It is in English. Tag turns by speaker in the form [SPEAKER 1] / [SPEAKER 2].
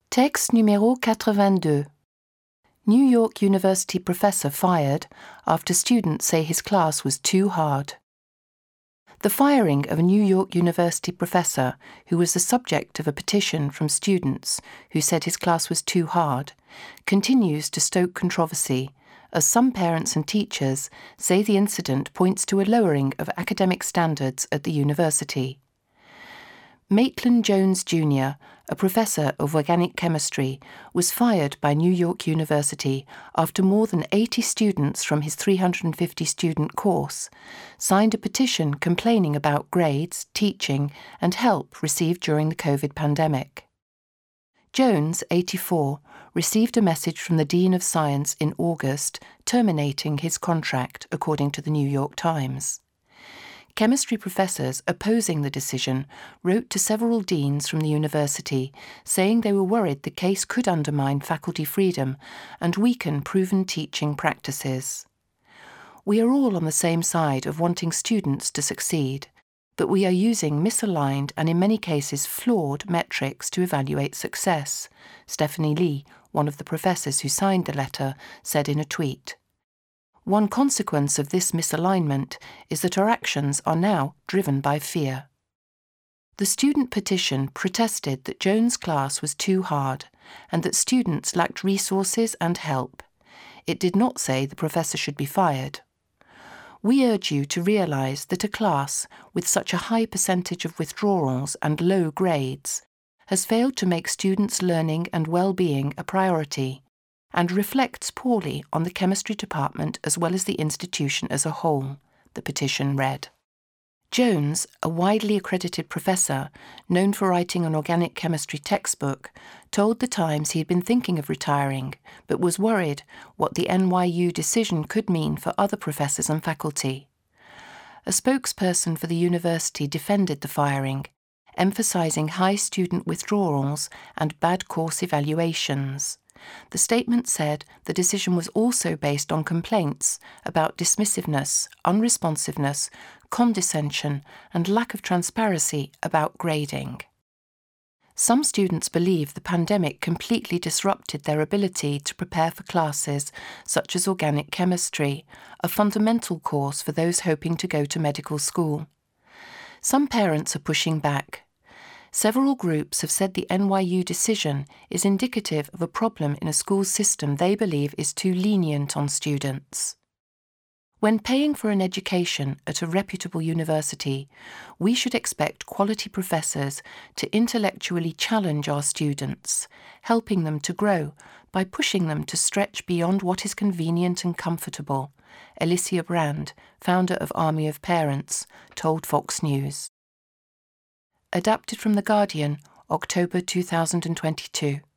[SPEAKER 1] Texte numéro 82. New York University professor fired after students say his class was too hard. The firing of a New York University professor who was the subject of a petition from students who said his class was too hard continues to stoke controversy, as some parents and teachers say the incident points to a lowering of academic standards at the university. Maitland Jones Jr., a professor of organic chemistry, was fired by New York University after more than 80 students from his 350-student course signed a petition complaining about grades, teaching, and help received during the COVID pandemic. Jones, 84, received a message from the Dean of Science in August terminating his contract, according to the New York Times. Chemistry professors opposing the decision wrote to several deans from the university, saying they were worried the case could undermine faculty freedom and weaken proven teaching practices. We are all on the same side of wanting students to succeed, but we are using misaligned and in many cases flawed metrics to evaluate success, Stephanie Lee, one of the professors who signed the letter, said in a tweet. One consequence of this misalignment is that our actions are now driven by fear. The student petition protested that Jones' class was too hard and that students lacked resources and help. It did not say the professor should be fired. We urge you to realize that a class with such a high percentage of withdrawals and low grades has failed to make students' learning and well-being a priority, and reflects poorly on the chemistry department as well as the institution as a whole, the petition read. Jones, a widely accredited professor known for writing an organic chemistry textbook, told The Times he had been thinking of retiring, but was worried what the NYU decision could mean for other professors and faculty. A spokesperson for the university defended the firing, emphasizing high student withdrawals and bad course evaluations. The statement said the decision was also based on complaints about dismissiveness, unresponsiveness, condescension, and lack of transparency about grading. Some students believe the pandemic completely disrupted their ability to prepare for classes such as organic chemistry, a fundamental course for those hoping to go to medical school. Some parents are pushing back. Several groups have said the NYU decision is indicative of a problem in a school system they believe is too lenient on students. When paying for an education at a reputable university, we should expect quality professors to intellectually challenge our students, helping them to grow by pushing them to stretch beyond what is convenient and comfortable, Alicia Brand, founder of Army of Parents, told Fox News. Adapted from The Guardian, October 2022.